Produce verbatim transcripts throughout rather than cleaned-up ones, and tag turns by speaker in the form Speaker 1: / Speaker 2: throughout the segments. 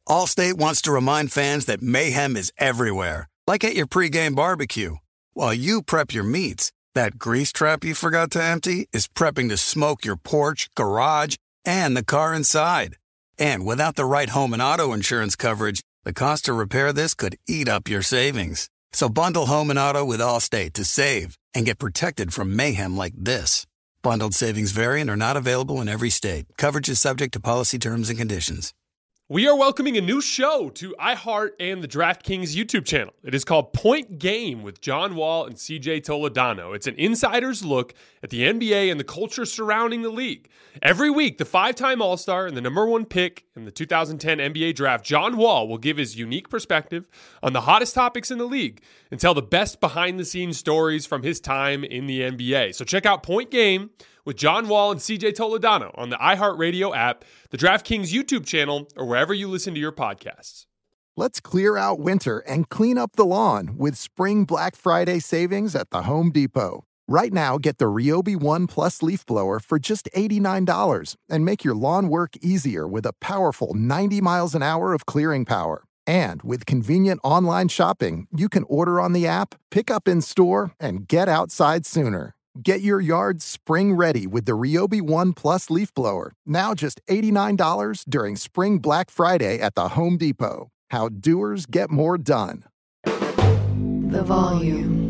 Speaker 1: Allstate wants to remind fans that mayhem is everywhere, like at your pregame barbecue. While you prep your meats, that grease trap you forgot to empty is prepping to smoke your porch, garage, and the car inside. And without the right home and auto insurance coverage, the cost to repair this could eat up your savings. So bundle home and auto with Allstate to save and get protected from mayhem like this. Bundled savings vary and are not available in every state. Coverage is subject to policy terms and conditions.
Speaker 2: We are welcoming a new show to iHeart and the DraftKings YouTube channel. It is called Point Game with John Wall and C J Toledano. It's an insider's look at the N B A and the culture surrounding the league. Every week, the five-time All-Star and the number one pick in the two thousand ten N B A draft, John Wall, will give his unique perspective on the hottest topics in the league and tell the best behind-the-scenes stories from his time in the N B A. So check out Point Game with John Wall and C J Toledano on the iHeartRadio app, the DraftKings YouTube channel, or wherever you listen to your podcasts.
Speaker 3: Let's clear out winter and clean up the lawn with spring Black Friday savings at the Home Depot. Right now, get the Ryobi One Plus leaf blower for just eighty-nine dollars and make your lawn work easier with a powerful ninety miles an hour of clearing power. And with convenient online shopping, you can order on the app, pick up in store, and get outside sooner. Get your yard spring ready with the Ryobi One Plus leaf blower, now just eighty-nine dollars during Spring Black Friday at the Home Depot. How doers get more done.
Speaker 4: The volume.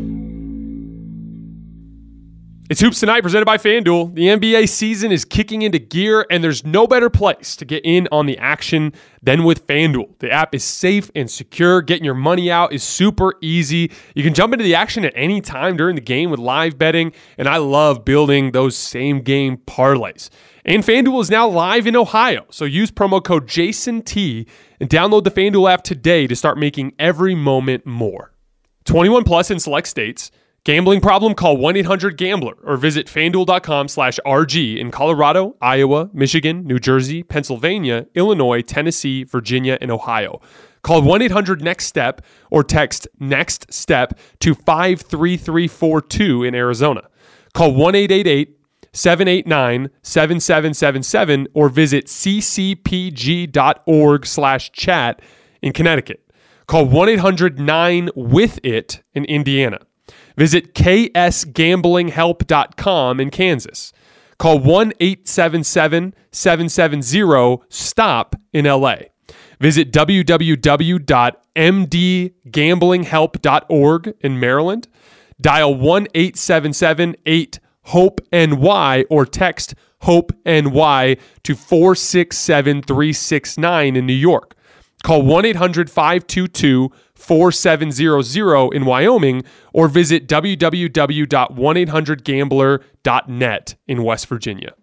Speaker 2: It's Hoops Tonight presented by FanDuel. The N B A season is kicking into gear, and there's no better place to get in on the action than with FanDuel. The app is safe and secure. Getting your money out is super easy. You can jump into the action at any time during the game with live betting, and I love building those same-game parlays. And FanDuel is now live in Ohio, so use promo code JASONT and download the FanDuel app today to start making every moment more. twenty-one plus in select states. Gambling problem? Call one eight hundred gambler or visit FanDuel.com slash RG in Colorado, Iowa, Michigan, New Jersey, Pennsylvania, Illinois, Tennessee, Virginia, and Ohio. Call one eight hundred next step or text NEXTSTEP to five three three four two in Arizona. Call one eight eight eight seven eight nine seven seven seven seven or visit ccpg.org slash chat in Connecticut. Call one eight hundred nine with it in Indiana. Visit k s gambling help dot com in Kansas. Call one eight seven seven seven seven zero stop in L A. Visit w w w dot m d gambling help dot org in Maryland. Dial one eight seven seven eight hope N Y or text HOPE-NY to four six seven three six nine in New York. Call one eight hundred five two two four seven zero zero in Wyoming or visit w w w dot one eight hundred gambler dot net in West Virginia.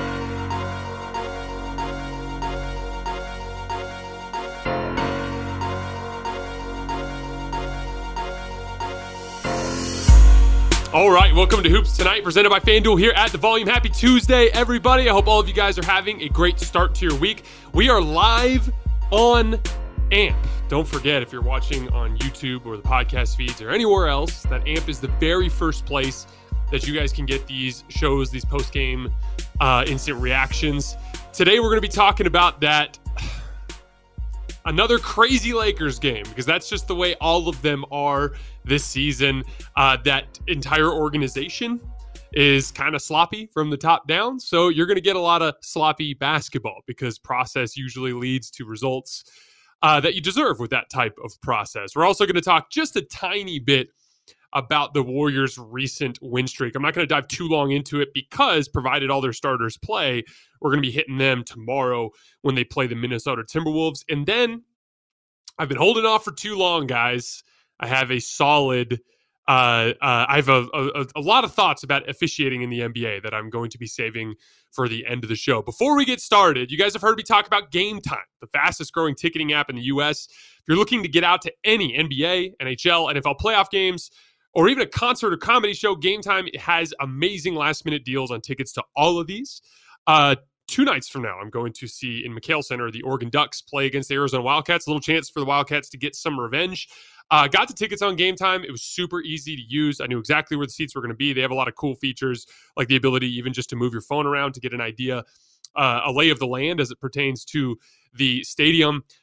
Speaker 2: All right, welcome to Hoops Tonight, presented by FanDuel here at The Volume. Happy Tuesday, everybody. I hope all of you guys are having a great start to your week. We are live on A M P. Don't forget, if you're watching on YouTube or the podcast feeds or anywhere else, that A M P is the very first place that you guys can get these shows, these post-game uh, instant reactions. Today, we're going to be talking about that another crazy Lakers game, because that's just the way all of them are this season. Uh, that entire organization is kind of sloppy from the top down. So you're going to get a lot of sloppy basketball because process usually leads to results uh, that you deserve with that type of process. We're also going to talk just a tiny bit about the Warriors' recent win streak. I'm not going to dive too long into it because, provided all their starters play, we're going to be hitting them tomorrow when they play the Minnesota Timberwolves. And then I've been holding off for too long, guys. I have a solid, uh, uh, I have a, a, a lot of thoughts about officiating in the N B A that I'm going to be saving for the end of the show. Before we get started, you guys have heard me talk about Game Time, the fastest growing ticketing app in the U S. If you're looking to get out to any N B A, N H L, N F L playoff games, or even a concert or comedy show, Game Time has amazing last-minute deals on tickets to all of these. Uh, two nights from now, I'm going to see in McHale Center the Oregon Ducks play against the Arizona Wildcats. A little chance for the Wildcats to get some revenge. Uh, got the tickets on Game Time. It was super easy to use. I knew exactly where the seats were going to be. They have a lot of cool features, like the ability even just to move your phone around to get an idea, uh, a lay of the land as it pertains to the stadium.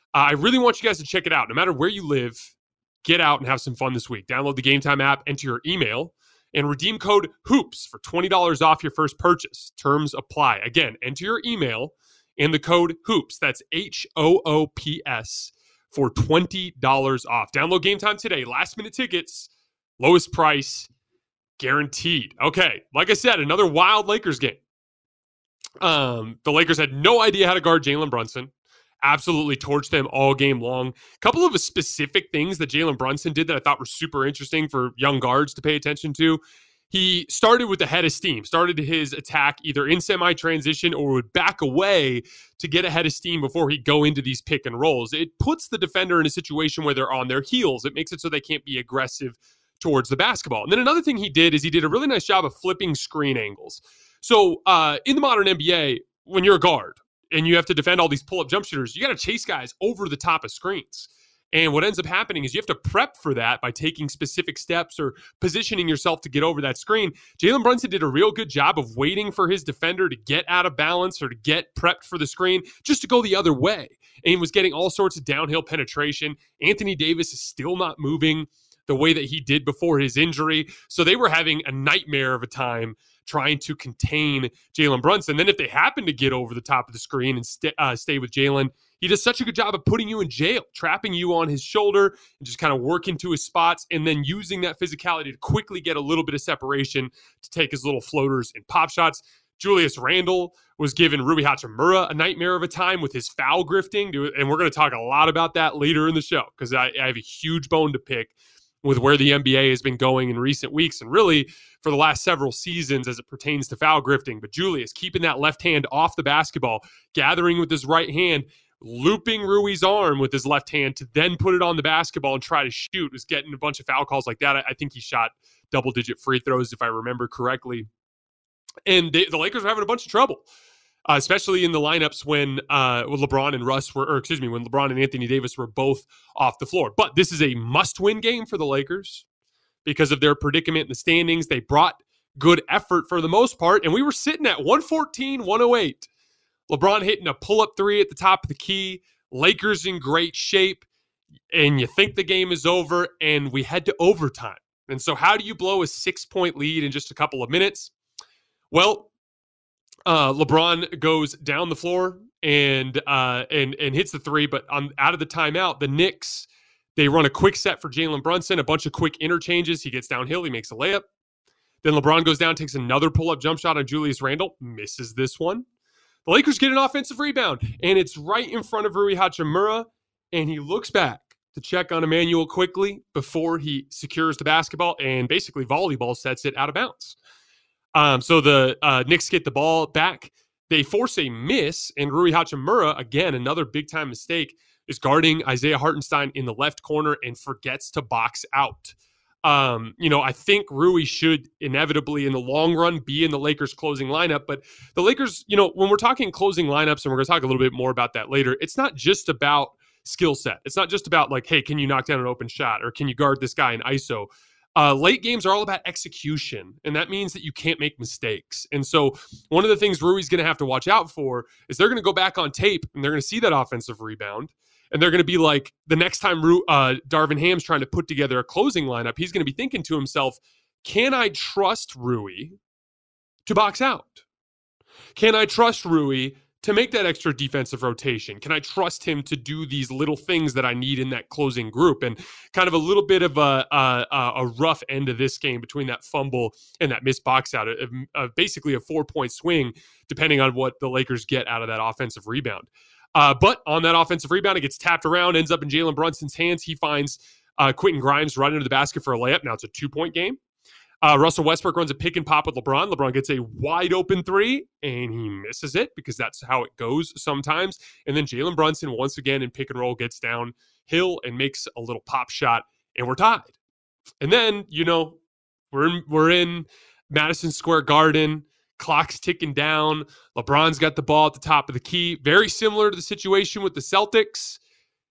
Speaker 2: Uh, I really want you guys to check it out. No matter where you live, get out and have some fun this week. Download the Game Time app, enter your email, and redeem code HOOPS for twenty dollars off your first purchase. Terms apply. Again, enter your email and the code HOOPS. That's H O O P S for twenty dollars off. Download Game Time today. Last minute tickets, lowest price guaranteed. Okay, like I said, another wild Lakers game. Um, the Lakers had no idea how to guard Jalen Brunson. Absolutely torched them all game long. A couple of specific things that Jalen Brunson did that I thought were super interesting for young guards to pay attention to. He started with the head of steam, started his attack either in semi-transition or would back away to get ahead of steam before he'd go into these pick and rolls. It puts the defender in a situation where they're on their heels. It makes it so they can't be aggressive towards the basketball. And then another thing he did is he did a really nice job of flipping screen angles. So uh, in the modern N B A, when you're a guard, and you have to defend all these pull-up jump shooters, you got to chase guys over the top of screens. And what ends up happening is you have to prep for that by taking specific steps or positioning yourself to get over that screen. Jalen Brunson did a real good job of waiting for his defender to get out of balance or to get prepped for the screen just to go the other way. And he was getting all sorts of downhill penetration. Anthony Davis is still not moving the way that he did before his injury. So they were having a nightmare of a time trying to contain Jalen Brunson. Then if they happen to get over the top of the screen and st- uh, stay with Jalen, he does such a good job of putting you in jail, trapping you on his shoulder and just kind of working to his spots and then using that physicality to quickly get a little bit of separation to take his little floaters and pop shots. Julius Randle was giving Rui Hachimura a nightmare of a time with his foul grifting. And we're going to talk a lot about that later in the show because I, I have a huge bone to pick with where the N B A has been going in recent weeks and really for the last several seasons as it pertains to foul grifting. But Julius keeping that left hand off the basketball, gathering with his right hand, looping Rui's arm with his left hand to then put it on the basketball and try to shoot, was getting a bunch of foul calls like that. I, I think he shot double-digit free throws, if I remember correctly. And they, the Lakers were having a bunch of trouble. Uh, especially in the lineups when uh, when LeBron and Russ were, or excuse me, when LeBron and Anthony Davis were both off the floor. But this is a must-win game for the Lakers because of their predicament in the standings. They brought good effort for the most part, and we were sitting at one fourteen, one oh eight. LeBron hitting a pull-up three at the top of the key. Lakers in great shape, and you think the game is over, and we head to overtime. And so how do you blow a six-point lead in just a couple of minutes? Well, Uh, LeBron goes down the floor and uh, and and hits the three, but on out of the timeout, the Knicks, they run a quick set for Jalen Brunson, a bunch of quick interchanges. He gets downhill, he makes a layup. Then LeBron goes down, takes another pull-up jump shot on Julius Randle, misses this one. The Lakers get an offensive rebound, and it's right in front of Rui Hachimura, and he looks back to check on Emmanuel quickly before he secures the basketball and basically volleyball sets it out of bounds. Um, so the uh, Knicks get the ball back. They force a miss, and Rui Hachimura, again, another big-time mistake, is guarding Isaiah Hartenstein in the left corner and forgets to box out. Um, you know, I think Rui should inevitably, in the long run, be in the Lakers' closing lineup. But the Lakers, you know, when we're talking closing lineups, and we're going to talk a little bit more about that later, it's not just about skill set. It's not just about, like, hey, can you knock down an open shot, or can you guard this guy in I S O? Uh, late games are all about execution, and that means that you can't make mistakes. And so one of the things Rui's going to have to watch out for is they're going to go back on tape, and they're going to see that offensive rebound, and they're going to be like, the next time Ru- uh, Darvin Ham's trying to put together a closing lineup, he's going to be thinking to himself, can I trust Rui to box out? Can I trust Rui to make that extra defensive rotation? Can I trust him to do these little things that I need in that closing group? And kind of a little bit of a a, a rough end of this game between that fumble and that missed box out, a, a, basically a four-point swing, depending on what the Lakers get out of that offensive rebound. Uh, but on that offensive rebound, it gets tapped around, ends up in Jalen Brunson's hands. He finds uh, Quentin Grimes right into the basket for a layup. Now it's a two-point game. Uh, Russell Westbrook runs a pick and pop with LeBron. LeBron gets a wide open three, and he misses it because that's how it goes sometimes. And then Jalen Brunson, once again in pick and roll, gets downhill and makes a little pop shot, and we're tied. And then, you know, we're in, we're in Madison Square Garden. Clock's ticking down. LeBron's got the ball at the top of the key. Very similar to the situation with the Celtics.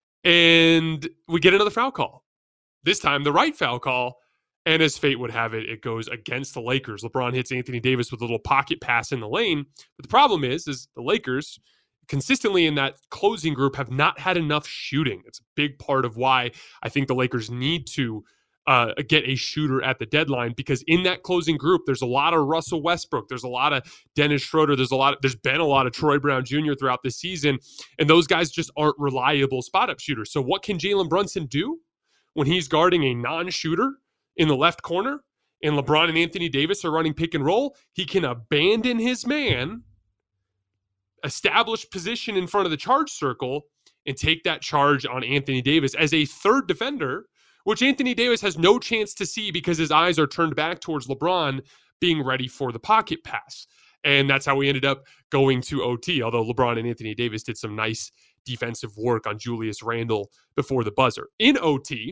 Speaker 2: And we get another foul call. This time, the right foul call. And as fate would have it, it goes against the Lakers. LeBron hits Anthony Davis with a little pocket pass in the lane. But the problem is, is the Lakers consistently in that closing group have not had enough shooting. It's a big part of why I think the Lakers need to uh, get a shooter at the deadline, because in that closing group, there's a lot of Russell Westbrook. There's a lot of Dennis Schroeder. There's a lot of, there's been a lot of Troy Brown Junior throughout this season, and those guys just aren't reliable spot-up shooters. So what can Jalen Brunson do when he's guarding a non-shooter in the left corner and LeBron and Anthony Davis are running pick and roll? He can abandon his man, establish position in front of the charge circle, and take that charge on Anthony Davis as a third defender, which Anthony Davis has no chance to see because his eyes are turned back towards LeBron being ready for the pocket pass. And that's how we ended up going to O T, although LeBron and Anthony Davis did some nice defensive work on Julius Randle before the buzzer. In O T,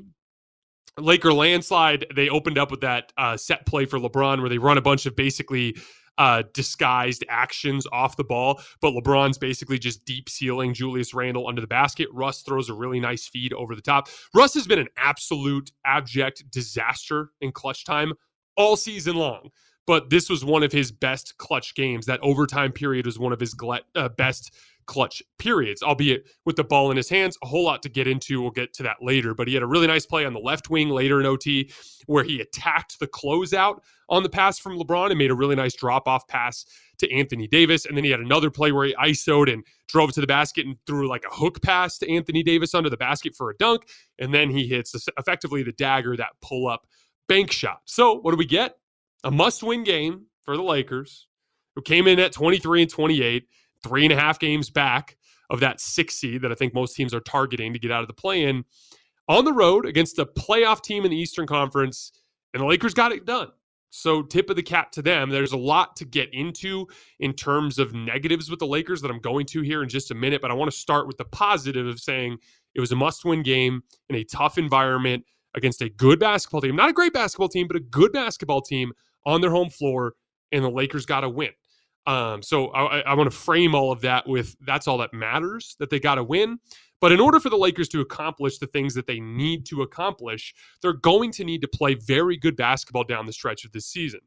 Speaker 2: Laker landslide, they opened up with that uh, set play for LeBron where they run a bunch of basically uh, disguised actions off the ball, but LeBron's basically just deep sealing Julius Randle under the basket. Russ throws a really nice feed over the top. Russ has been an absolute abject disaster in clutch time all season long, but this was one of his best clutch games. That overtime period was one of his gl- uh, best clutch periods, albeit with the ball in his hands. A whole lot to get into. We'll get to that later, but he had a really nice play on the left wing later in O T where he attacked the closeout on the pass from LeBron and made a really nice drop-off pass to Anthony Davis. And then he had another play where he I S O'd and drove to the basket and threw like a hook pass to Anthony Davis under the basket for a dunk. And then he hits effectively the dagger, that pull-up bank shot. So what do we get? A must-win game for the Lakers, who came in at twenty-three and twenty-eight, three and a half games back of that six seed that I think most teams are targeting to get out of the play-in, on the road against a playoff team in the Eastern Conference, and the Lakers got it done. So tip of the cap to them. There's a lot to get into in terms of negatives with the Lakers that I'm going to here in just a minute, but I want to start with the positive of saying it was a must-win game in a tough environment against a good basketball team. Not a great basketball team, but a good basketball team on their home floor, and the Lakers got a win. Um, so I, I want to frame all of that with that's all that matters, that they got to win. But in order for the Lakers to accomplish the things that they need to accomplish, they're going to need to play very good basketball down the stretch of this season.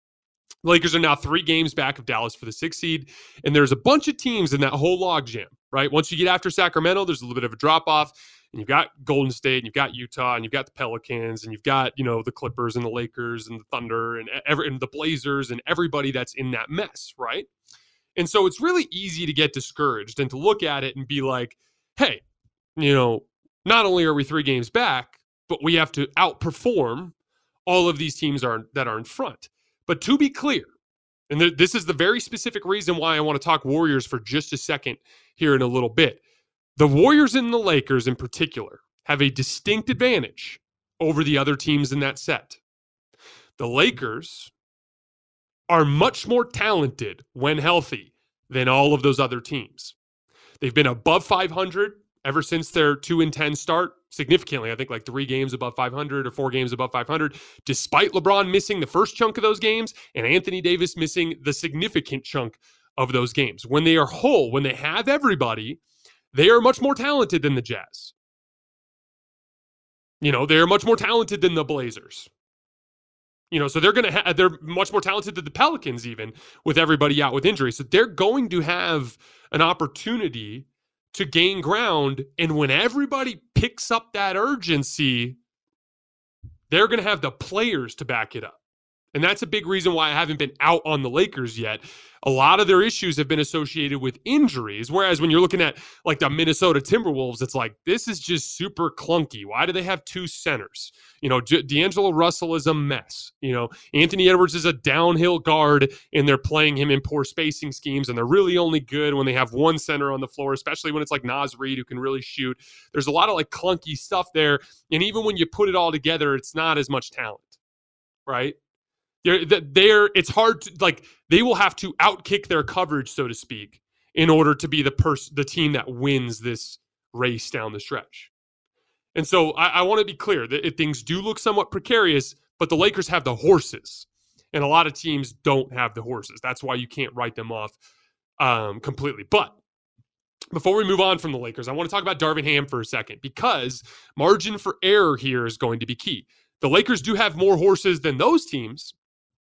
Speaker 2: The Lakers are now three games back of Dallas for the sixth seed, and there's a bunch of teams in that whole logjam, right? Once you get after Sacramento, there's a little bit of a drop-off, and you've got Golden State, and you've got Utah, and you've got the Pelicans, and you've got, you know, the Clippers and the Lakers and the Thunder and, every, and the Blazers and everybody that's in that mess, right? And so it's really easy to get discouraged and to look at it and be like, hey, you know, not only are we three games back, but we have to outperform all of these teams are, that are in front. But to be clear, and th- this is the very specific reason why I want to talk Warriors for just a second here in a little bit. The Warriors and the Lakers in particular have a distinct advantage over the other teams in that set. The Lakers are much more talented when healthy than all of those other teams. They've been above five hundred ever since their two and ten start, significantly. I think like three games above five hundred or four games above five hundred, despite LeBron missing the first chunk of those games and Anthony Davis missing the significant chunk of those games. When they are whole, when they have everybody, they are much more talented than the Jazz. You know, they are much more talented than the Blazers. You know, so they're going to have, they're much more talented than the Pelicans even with everybody out with injury. So they're going to have an opportunity to gain ground. And when everybody picks up that urgency, they're going to have the players to back it up. And that's a big reason why I haven't been out on the Lakers yet. A lot of their issues have been associated with injuries. Whereas when you're looking at like the Minnesota Timberwolves, it's like, this is just super clunky. Why do they have two centers? You know, J- D'Angelo Russell is a mess. You know, Anthony Edwards is a downhill guard and they're playing him in poor spacing schemes. And they're really only good when they have one center on the floor, especially when it's like Naz Reid who can really shoot. There's a lot of like clunky stuff there. And even when you put it all together, it's not as much talent, right? They're, they're, it's hard to, like, they will have to outkick their coverage, so to speak, in order to be the person, the team that wins this race down the stretch. And so I, I want to be clear that if things do look somewhat precarious, but the Lakers have the horses, and a lot of teams don't have the horses. That's why you can't write them off um, completely. But before we move on from the Lakers, I want to talk about Darvin Ham for a second, because margin for error here is going to be key. The Lakers do have more horses than those teams,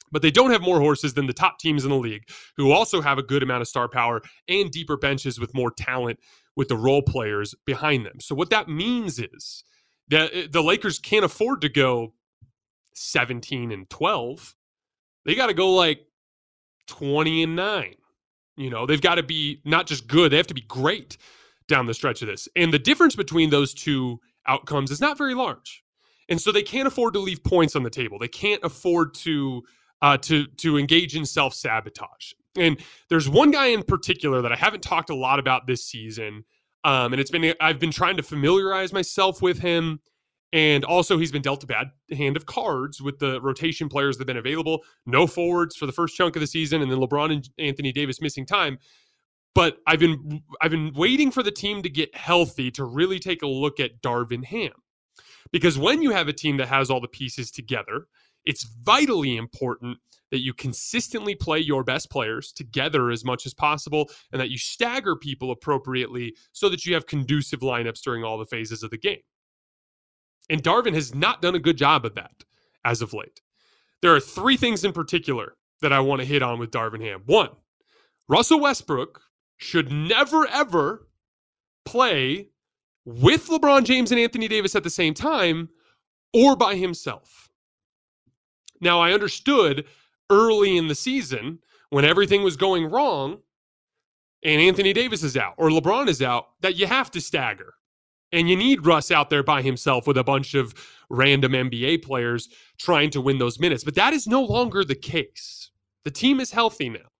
Speaker 2: But they don't have more horses than the top teams in the league, who also have a good amount of star power and deeper benches with more talent with the role players behind them. So what that means is that the Lakers can't afford to go seventeen and twelve. They got to go like twenty and nine. You know, they've got to be not just good, they have to be great down the stretch of this. And the difference between those two outcomes is not very large. And so they can't afford to leave points on the table. They can't afford to uh, to to engage in self-sabotage. And there's one guy in particular that I haven't talked a lot about this season. Um, and it's been I've been trying to familiarize myself with him. And also he's been dealt a bad hand of cards with the rotation players that have been available. No forwards for the first chunk of the season, and then LeBron and Anthony Davis missing time. But I've been I've been waiting for the team to get healthy to really take a look at Darvin Ham. Because when you have a team that has all the pieces together, it's vitally important that you consistently play your best players together as much as possible and that you stagger people appropriately so that you have conducive lineups during all the phases of the game. And Darvin has not done a good job of that as of late. There are three things in particular that I want to hit on with Darvin Ham. One, Russell Westbrook should never, ever play with LeBron James and Anthony Davis at the same time or by himself. Now, I understood early in the season when everything was going wrong and Anthony Davis is out or LeBron is out that you have to stagger. And you need Russ out there by himself with a bunch of random N B A players trying to win those minutes. But that is no longer the case. The team is healthy now.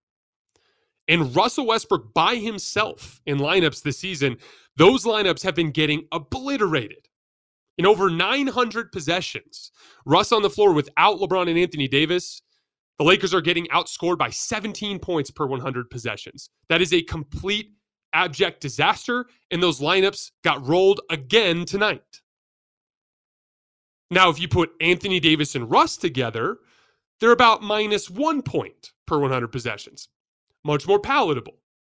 Speaker 2: And Russell Westbrook by himself in lineups this season, those lineups have been getting obliterated. In over nine hundred possessions, Russ on the floor without LeBron and Anthony Davis, the Lakers are getting outscored by seventeen points per one hundred possessions. That is a complete abject disaster, and those lineups got rolled again tonight. Now, if you put Anthony Davis and Russ together, they're about minus one point per one hundred possessions. Much more palatable.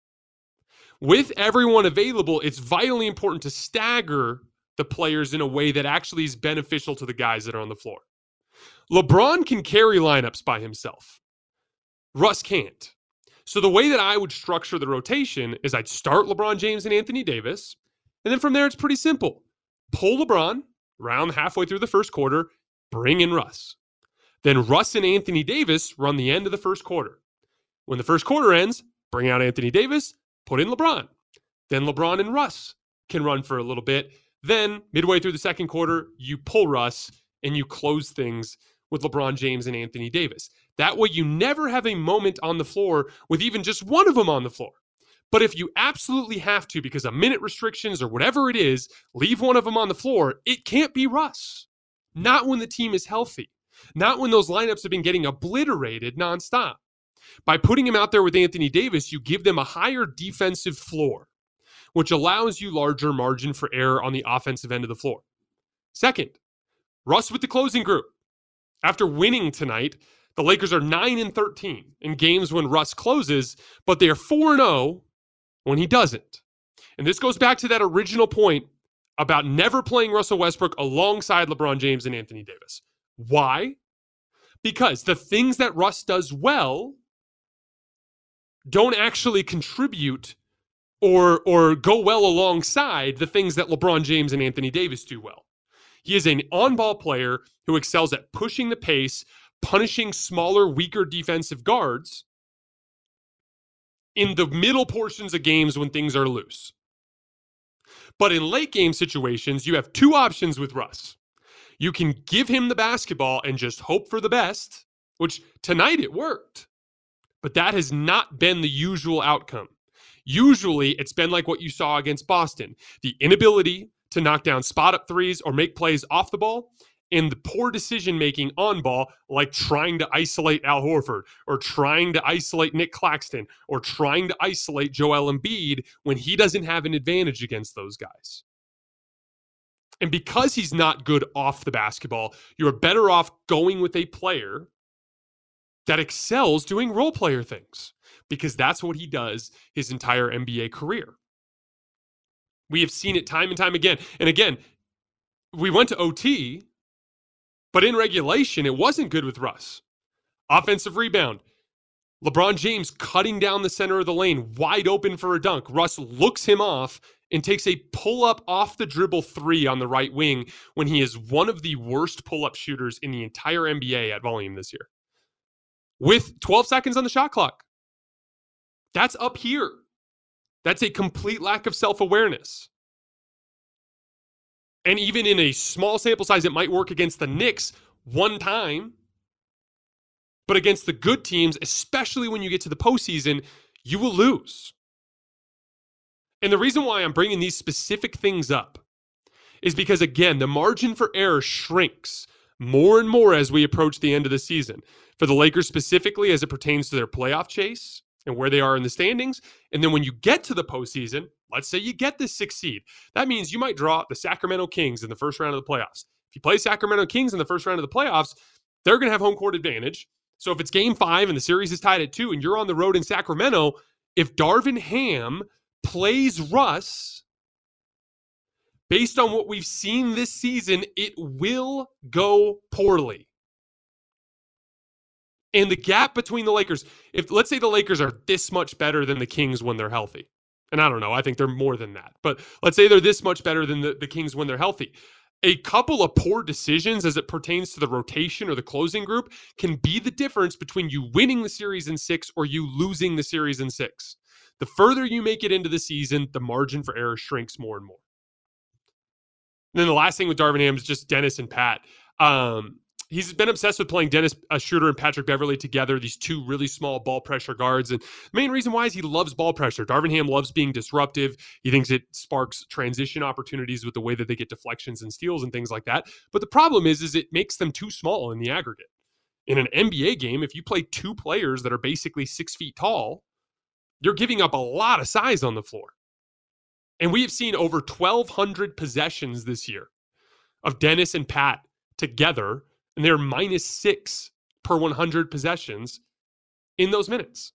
Speaker 2: With everyone available, it's vitally important to stagger the players in a way that actually is beneficial to the guys that are on the floor. LeBron can carry lineups by himself. Russ can't. So the way that I would structure the rotation is I'd start LeBron James and Anthony Davis, and then from there it's pretty simple. Pull LeBron around halfway through the first quarter, bring in Russ. Then Russ and Anthony Davis run the end of the first quarter. When the first quarter ends, bring out Anthony Davis, put in LeBron. Then LeBron and Russ can run for a little bit. Then midway through the second quarter, you pull Russ and you close things with LeBron James and Anthony Davis. That way you never have a moment on the floor with even just one of them on the floor. But if you absolutely have to, because of minute restrictions or whatever it is, leave one of them on the floor, it can't be Russ. Not when the team is healthy. Not when those lineups have been getting obliterated nonstop. By putting him out there with Anthony Davis, you give them a higher defensive floor, which allows you larger margin for error on the offensive end of the floor. Second, Russ with the closing group. After winning tonight, the Lakers are nine and thirteen in games when Russ closes, but they are four and oh when he doesn't. And this goes back to that original point about never playing Russell Westbrook alongside LeBron James and Anthony Davis. Why? Because the things that Russ does well don't actually contribute or, or go well alongside the things that LeBron James and Anthony Davis do well. He is an on-ball player who excels at pushing the pace, punishing smaller, weaker defensive guards in the middle portions of games when things are loose. But in late game situations, you have two options with Russ. You can give him the basketball and just hope for the best, which tonight it worked. But that has not been the usual outcome. Usually, it's been like what you saw against Boston. The inability to knock down spot-up threes or make plays off the ball, and the poor decision-making on ball, like trying to isolate Al Horford or trying to isolate Nick Claxton or trying to isolate Joel Embiid when he doesn't have an advantage against those guys. And because he's not good off the basketball, you're better off going with a player that excels doing role player things, because that's what he does his entire N B A career. We have seen it time and time again. And again, we went to O T, but in regulation, it wasn't good with Russ. Offensive rebound. LeBron James cutting down the center of the lane, wide open for a dunk. Russ looks him off and takes a pull-up off the dribble three on the right wing when he is one of the worst pull-up shooters in the entire N B A at volume this year. With twelve seconds on the shot clock. That's up here. That's a complete lack of self-awareness. And even in a small sample size, it might work against the Knicks one time. But against the good teams, especially when you get to the postseason, you will lose. And the reason why I'm bringing these specific things up is because, again, the margin for error shrinks more and more as we approach the end of the season. For the Lakers specifically, as it pertains to their playoff chase and where they are in the standings. And then when you get to the postseason, let's say you get this sixth seed. That means you might draw the Sacramento Kings in the first round of the playoffs. If you play Sacramento Kings in the first round of the playoffs, they're going to have home court advantage. So if it's game five and the series is tied at two and you're on the road in Sacramento, if Darvin Ham plays Russ, based on what we've seen this season, it will go poorly. And the gap between the Lakers, if let's say the Lakers are this much better than the Kings when they're healthy, and I don't know, I think they're more than that, but let's say they're this much better than the, the Kings when they're healthy. A couple of poor decisions as it pertains to the rotation or the closing group can be the difference between you winning the series in six or you losing the series in six. The further you make it into the season, the margin for error shrinks more and more. And then the last thing with Darvin Ham is just Dennis and Pat. Um, he's been obsessed with playing Dennis uh, Schroeder and Patrick Beverley together, these two really small ball pressure guards. And the main reason why is he loves ball pressure. Darvin Ham loves being disruptive. He thinks it sparks transition opportunities with the way that they get deflections and steals and things like that. But the problem is, is it makes them too small in the aggregate. In an N B A game, if you play two players that are basically six feet tall, you're giving up a lot of size on the floor. And we have seen over twelve hundred possessions this year of Dennis and Pat together, and they're minus six per one hundred possessions in those minutes.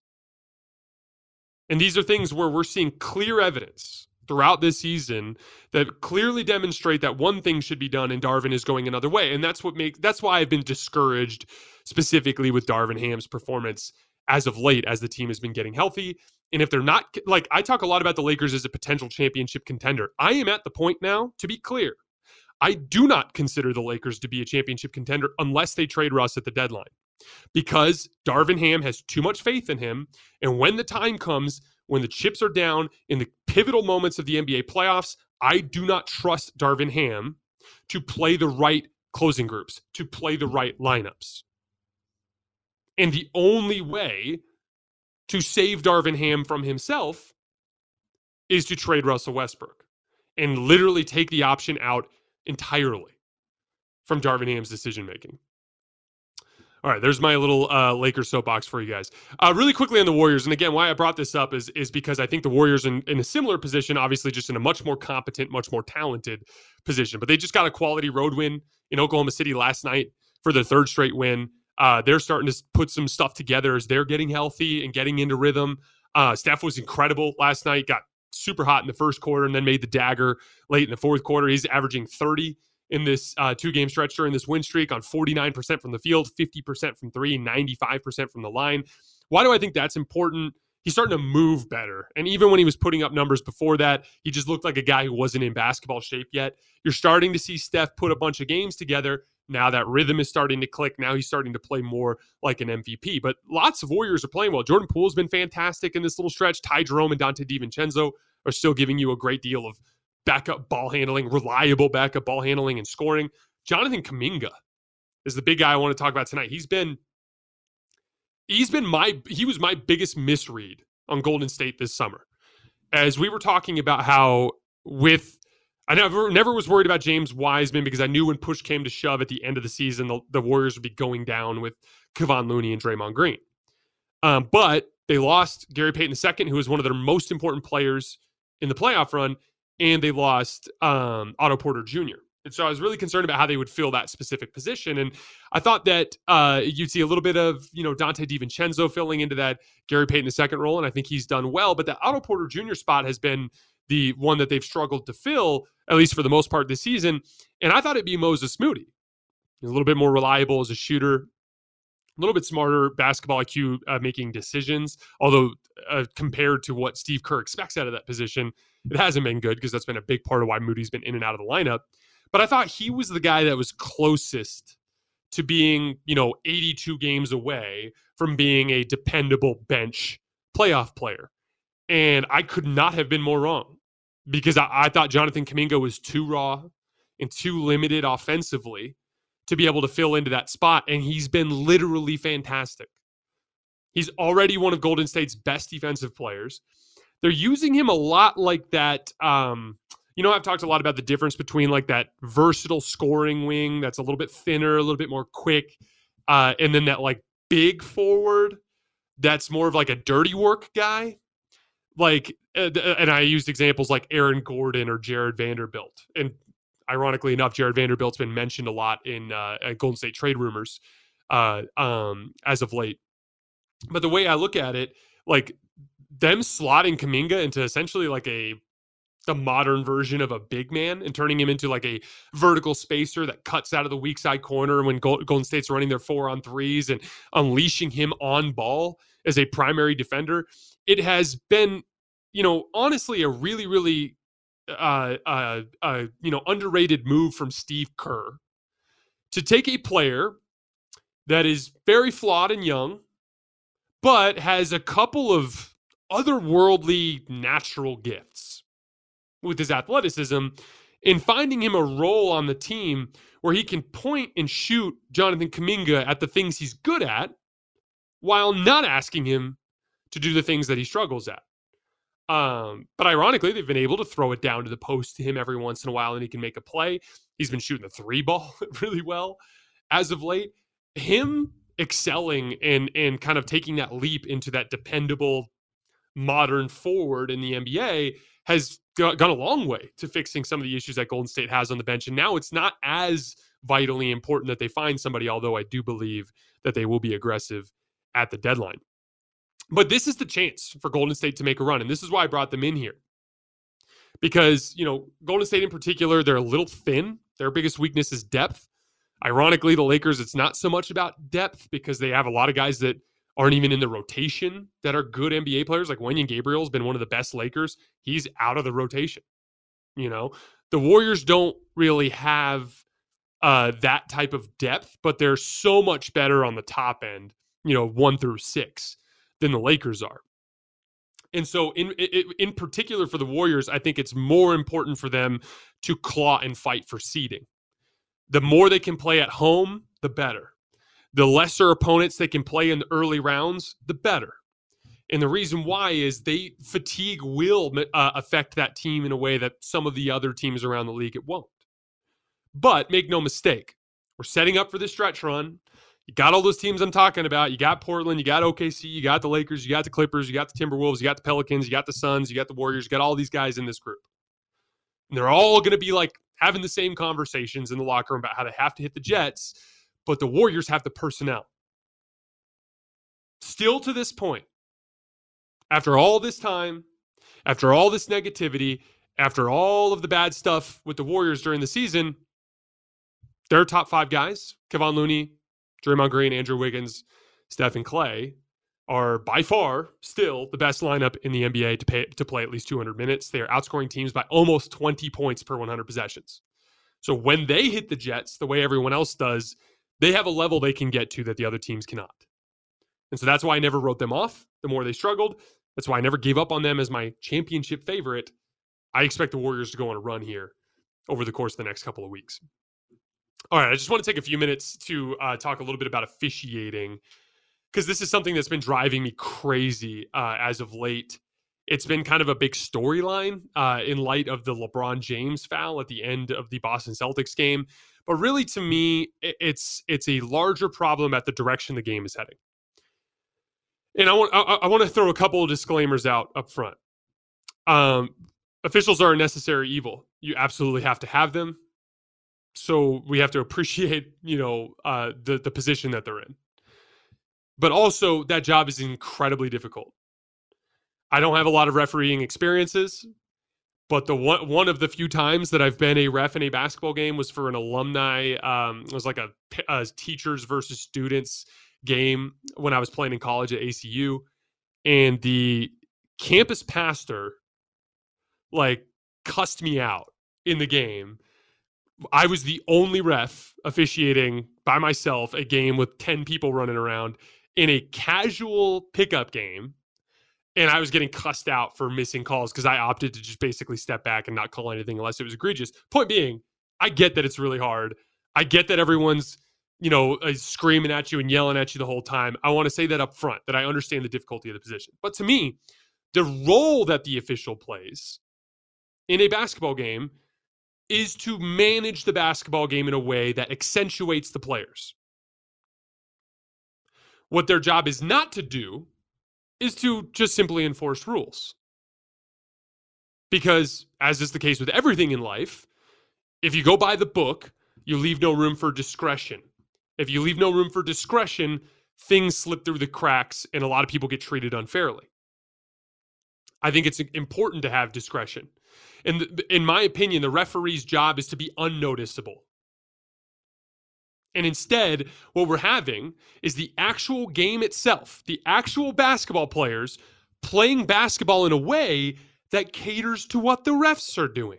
Speaker 2: And these are things where we're seeing clear evidence throughout this season that clearly demonstrate that one thing should be done and Darvin is going another way. And that's what makes that's why I've been discouraged specifically with Darvin Ham's performance as of late, as the team has been getting healthy. And if they're not, like, I talk a lot about the Lakers as a potential championship contender. I am at the point now, to be clear, I do not consider the Lakers to be a championship contender unless they trade Russ at the deadline, because Darvin Ham has too much faith in him. And when the time comes, when the chips are down in the pivotal moments of the N B A playoffs, I do not trust Darvin Ham to play the right closing groups, to play the right lineups. And the only way to save Darvin Ham from himself is to trade Russell Westbrook and literally take the option out entirely from Darvin Ham's decision-making. All right, there's my little uh, Lakers soapbox for you guys. Uh, really quickly on the Warriors, and again, why I brought this up is, is because I think the Warriors in, in a similar position, obviously just in a much more competent, much more talented position, but they just got a quality road win in Oklahoma City last night for their third straight win. Uh, they're starting to put some stuff together as they're getting healthy and getting into rhythm. Uh, Steph was incredible last night, got super hot in the first quarter and then made the dagger late in the fourth quarter. He's averaging thirty in this uh, two-game stretch during this win streak on forty-nine percent from the field, fifty percent from three, ninety-five percent from the line. Why do I think that's important? He's starting to move better. And even when he was putting up numbers before that, he just looked like a guy who wasn't in basketball shape yet. You're starting to see Steph put a bunch of games together. Now that rhythm is starting to click. Now he's starting to play more like an M V P. But lots of Warriors are playing well. Jordan Poole's been fantastic in this little stretch. Ty Jerome and Dante DiVincenzo are still giving you a great deal of backup ball handling, reliable backup ball handling and scoring. Jonathan Kuminga is the big guy I want to talk about tonight. He's been, he's been my, he was my biggest misread on Golden State this summer. As we were talking about how with, I never, never was worried about James Wiseman because I knew when push came to shove at the end of the season, the, the Warriors would be going down with Kevon Looney and Draymond Green. Um, but they lost Gary Payton the second, who was one of their most important players in the playoff run, and they lost um, Otto Porter Junior And so I was really concerned about how they would fill that specific position. And I thought that uh, you'd see a little bit of, you know, Dante DiVincenzo filling into that Gary Payton the second role, and I think he's done well. But that Otto Porter Junior spot has been the one that they've struggled to fill, at least for the most part this season. And I thought it'd be Moses Moody. He's a little bit more reliable as a shooter. little bit smarter basketball I Q uh, making decisions, although uh, compared to what Steve Kerr expects out of that position, it hasn't been good because that's been a big part of why Moody's been in and out of the lineup. But I thought he was the guy that was closest to being, you know, eighty-two games away from being a dependable bench playoff player. And I could not have been more wrong because I, I thought Jonathan Kuminga was too raw and too limited offensively to be able to fill into that spot. And he's been literally fantastic. He's already one of Golden State's best defensive players. They're using him a lot like that. Um, you know, I've talked a lot about the difference between like that versatile scoring wing that's a little bit thinner, a little bit more quick, uh, and then that like big forward that's more of like a dirty work guy. Like, uh, and I used examples like Aaron Gordon or Jared Vanderbilt. And ironically enough, Jared Vanderbilt's been mentioned a lot in uh, Golden State trade rumors uh, um, as of late. But the way I look at it, like them slotting Kuminga into essentially like a the modern version of a big man and turning him into like a vertical spacer that cuts out of the weak side corner when Golden State's running their four on threes and unleashing him on ball as a primary defender. It has been, you know, honestly, a really, really, uh, uh, uh, you know, underrated move from Steve Kerr to take a player that is very flawed and young, but has a couple of otherworldly natural gifts with his athleticism, in finding him a role on the team where he can point and shoot Jonathan Kuminga at the things he's good at while not asking him to do the things that he struggles at. Um, but ironically, they've been able to throw it down to the post to him every once in a while and he can make a play. He's been shooting the three ball really well as of late. Him excelling and, and kind of taking that leap into that dependable modern forward in the N B A has gone a long way to fixing some of the issues that Golden State has on the bench. And now it's not as vitally important that they find somebody, although I do believe that they will be aggressive at the deadline. But this is the chance for Golden State to make a run. And this is why I brought them in here. Because, you know, Golden State in particular, they're a little thin. Their biggest weakness is depth. Ironically, the Lakers, it's not so much about depth because they have a lot of guys that aren't even in the rotation that are good N B A players. Like Wenyen Gabriel has been one of the best Lakers. He's out of the rotation. You know, the Warriors don't really have uh, that type of depth, but they're so much better on the top end, you know, one through six than the Lakers are. And so in, in in particular for the Warriors, I think it's more important for them to claw and fight for seeding. The more they can play at home, the better. The lesser opponents they can play in the early rounds, the better. And the reason why is they fatigue will uh, affect that team in a way that some of the other teams around the league it won't. But make no mistake, we're setting up for this stretch run. You got all those teams I'm talking about. You got Portland, you got O K C, you got the Lakers, you got the Clippers, you got the Timberwolves, you got the Pelicans, you got the Suns, you got the Warriors, you got all these guys in this group. And they're all going to be like having the same conversations in the locker room about how they have to hit the Jets, but the Warriors have the personnel. Still to this point, after all this time, after all this negativity, after all of the bad stuff with the Warriors during the season, their top five guys, Kevon Looney, Draymond Green, Andrew Wiggins, Stephen Clay, are by far still the best lineup in the N B A to, pay, to play at least two hundred minutes. They are outscoring teams by almost twenty points per one hundred possessions. So when they hit the Jets, the way everyone else does, they have a level they can get to that the other teams cannot. And so that's why I never wrote them off the more they struggled. That's why I never gave up on them as my championship favorite. I expect the Warriors to go on a run here over the course of the next couple of weeks. All right, I just want to take a few minutes to uh, talk a little bit about officiating, because this is something that's been driving me crazy uh, as of late. It's been kind of a big storyline uh, in light of the LeBron James foul at the end of the Boston Celtics game. But really, to me, it's it's a larger problem at the direction the game is heading. And I want I, I want to throw a couple of disclaimers out up front. Um, officials are a necessary evil. You absolutely have to have them. So we have to appreciate, you know, uh, the the position that they're in. But also, that job is incredibly difficult. I don't have a lot of refereeing experiences, but the one one of the few times that I've been a ref in a basketball game was for an alumni. Um, it was like a, a teachers versus students game when I was playing in college at A C U, and the campus pastor like cussed me out in the game. I was the only ref officiating by myself a game with ten people running around in a casual pickup game. And I was getting cussed out for missing calls because I opted to just basically step back and not call anything unless it was egregious. Point being, I get that it's really hard. I get that everyone's, you know, uh, screaming at you and yelling at you the whole time. I want to say that up front, that I understand the difficulty of the position. But to me, the role that the official plays in a basketball game is to manage the basketball game in a way that accentuates the players. What their job is not to do is to just simply enforce rules. Because, as is the case with everything in life, if you go by the book, you leave no room for discretion. If you leave no room for discretion, things slip through the cracks and a lot of people get treated unfairly. I think it's important to have discretion. And in my opinion, the referee's job is to be unnoticeable. And instead, what we're having is the actual game itself, the actual basketball players playing basketball in a way that caters to what the refs are doing.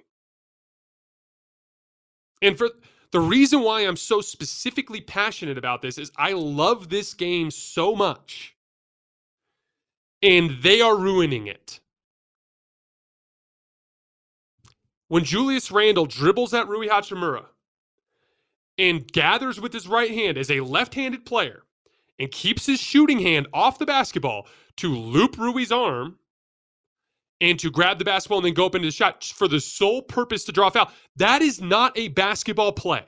Speaker 2: And for the reason why I'm so specifically passionate about this is I love this game so much. And they are ruining it. When Julius Randle dribbles at Rui Hachimura and gathers with his right hand as a left-handed player and keeps his shooting hand off the basketball to loop Rui's arm and to grab the basketball and then go up into the shot for the sole purpose to draw a foul, that is not a basketball play.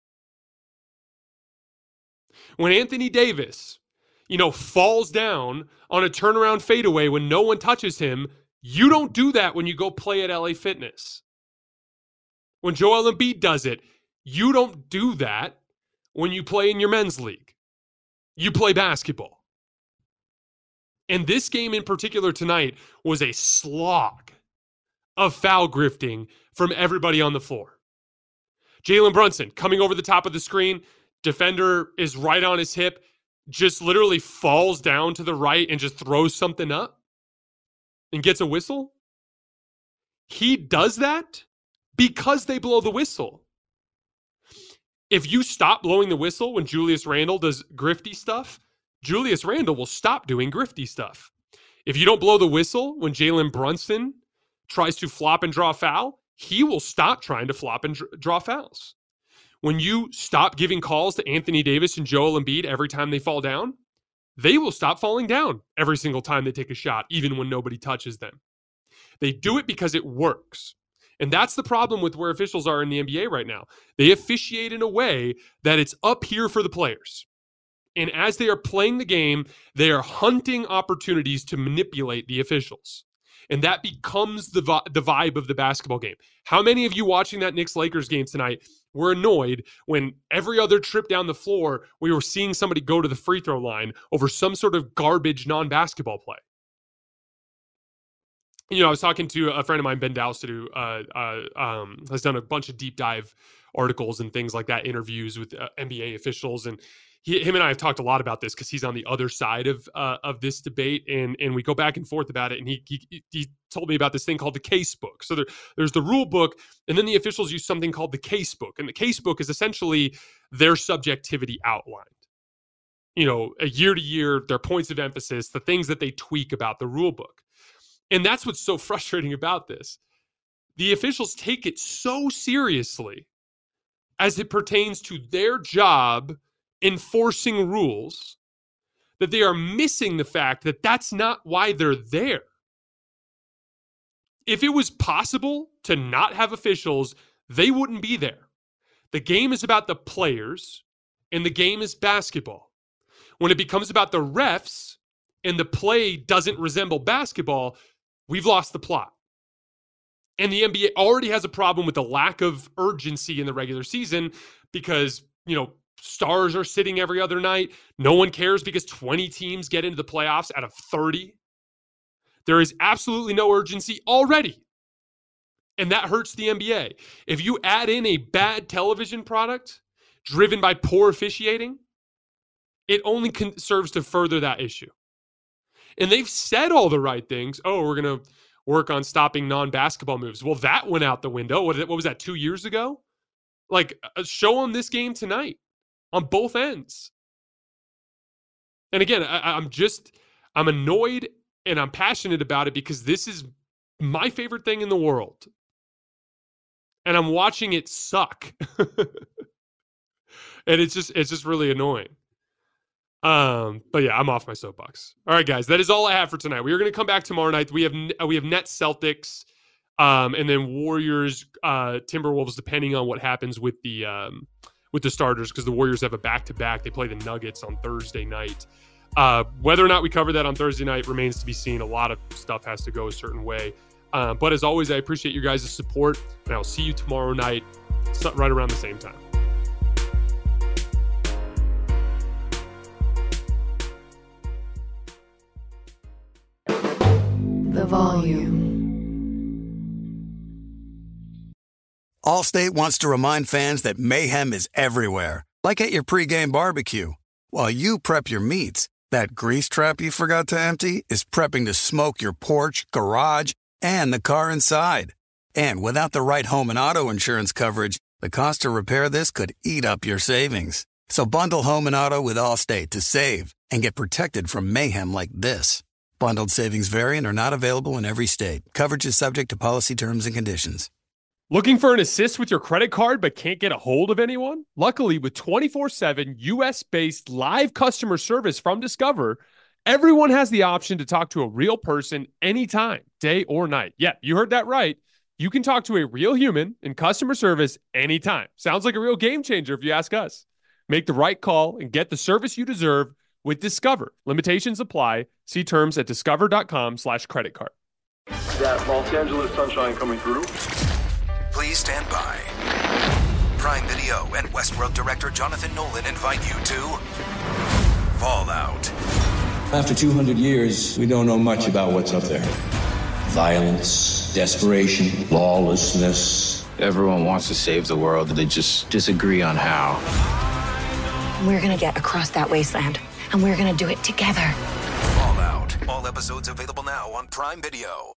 Speaker 2: When Anthony Davis, you know, falls down on a turnaround fadeaway when no one touches him, you don't do that when you go play at L A Fitness. When Joel Embiid does it, you don't do that when you play in your men's league. You play basketball. And this game in particular tonight was a slog of foul grifting from everybody on the floor. Jalen Brunson coming over the top of the screen, defender is right on his hip, just literally falls down to the right and just throws something up and gets a whistle. He does that because they blow the whistle. If you stop blowing the whistle when Julius Randle does grifty stuff, Julius Randle will stop doing grifty stuff. If you don't blow the whistle when Jalen Brunson tries to flop and draw a foul, he will stop trying to flop and dr- draw fouls. When you stop giving calls to Anthony Davis and Joel Embiid every time they fall down, they will stop falling down every single time they take a shot, even when nobody touches them. They do it because it works. And that's the problem with where officials are in the N B A right now. They officiate in a way that it's up here for the players. And as they are playing the game, they are hunting opportunities to manipulate the officials. And that becomes the, vi- the vibe of the basketball game. How many of you watching that Knicks-Lakers game tonight were annoyed when every other trip down the floor, we were seeing somebody go to the free throw line over some sort of garbage non-basketball play? You know, I was talking to a friend of mine, Ben Dowsett, who uh, uh, um, has done a bunch of deep dive articles and things like that, interviews with uh, N B A officials. And he, him and I have talked a lot about this because he's on the other side of uh, of this debate. And and we go back and forth about it. And he, he he told me about this thing called the case book. So there, there's the rule book, and then the officials use something called the case book. And the case book is essentially their subjectivity outlined. You know, a year to year, their points of emphasis, the things that they tweak about the rule book. And that's what's so frustrating about this. The officials take it so seriously as it pertains to their job enforcing rules that they are missing the fact that that's not why they're there. If it was possible to not have officials, they wouldn't be there. The game is about the players, and the game is basketball. When it becomes about the refs and the play doesn't resemble basketball, we've lost the plot. And the N B A already has a problem with the lack of urgency in the regular season because, you know, stars are sitting every other night. No one cares because twenty teams get into the playoffs out of thirty. There is absolutely no urgency already. And that hurts the N B A. If you add in a bad television product driven by poor officiating, it only con- serves to further that issue. And they've said all the right things. Oh, we're going to work on stopping non-basketball moves. Well, that went out the window. What, what was that, two years ago? Like, uh, show them this game tonight on both ends. And again, I, I'm just, I'm annoyed and I'm passionate about it because this is my favorite thing in the world. And I'm watching it suck. And it's just, it's just really annoying. Um, but yeah, I'm off my soapbox. All right, guys, that is all I have for tonight. We are going to come back tomorrow night. We have, we have Nets Celtics, um, and then Warriors, uh, Timberwolves, depending on what happens with the, um, with the starters, because the Warriors have a back-to-back. They play the Nuggets on Thursday night. Uh, whether or not we cover that on Thursday night remains to be seen. A lot of stuff has to go a certain way. Uh, but as always, I appreciate you guys' support, and I'll see you tomorrow night, right around the same time.
Speaker 4: The Volume.
Speaker 1: Allstate wants to remind fans that mayhem is everywhere, like at your pregame barbecue. While you prep your meats, that grease trap you forgot to empty is prepping to smoke your porch, garage, and the car inside. And without the right home and auto insurance coverage, the cost to repair this could eat up your savings. So bundle home and auto with Allstate to save and get protected from mayhem like this. Bundled savings vary and are not available in every state. Coverage is subject to policy terms and conditions.
Speaker 2: Looking for an assist with your credit card but can't get a hold of anyone? Luckily, with twenty-four seven U S-based live customer service from Discover, everyone has the option to talk to a real person anytime, day or night. Yeah, you heard that right. You can talk to a real human in customer service anytime. Sounds like a real game changer if you ask us. Make the right call and get the service you deserve with Discover. Limitations apply. See terms at discover.com slash credit card.
Speaker 5: That Los Angeles sunshine coming through.
Speaker 6: Please stand by. Prime Video and Westworld director Jonathan Nolan invite you to Fallout.
Speaker 7: After two hundred years, we don't know much about what's up there. Violence, desperation, lawlessness.
Speaker 8: Everyone wants to save the world, they just disagree on how.
Speaker 9: We're gonna get across that wasteland, and we're gonna do it together.
Speaker 6: Fallout. All episodes available now on Prime Video.